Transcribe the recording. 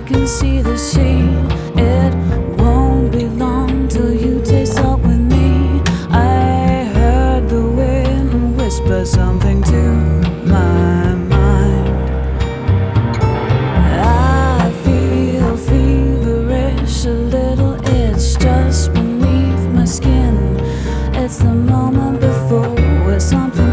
can see the sea. It won't be long till you taste salt with me. I heard the wind whisper something to my mind. I feel feverish a little, it's just beneath my skin. It's the moment before where something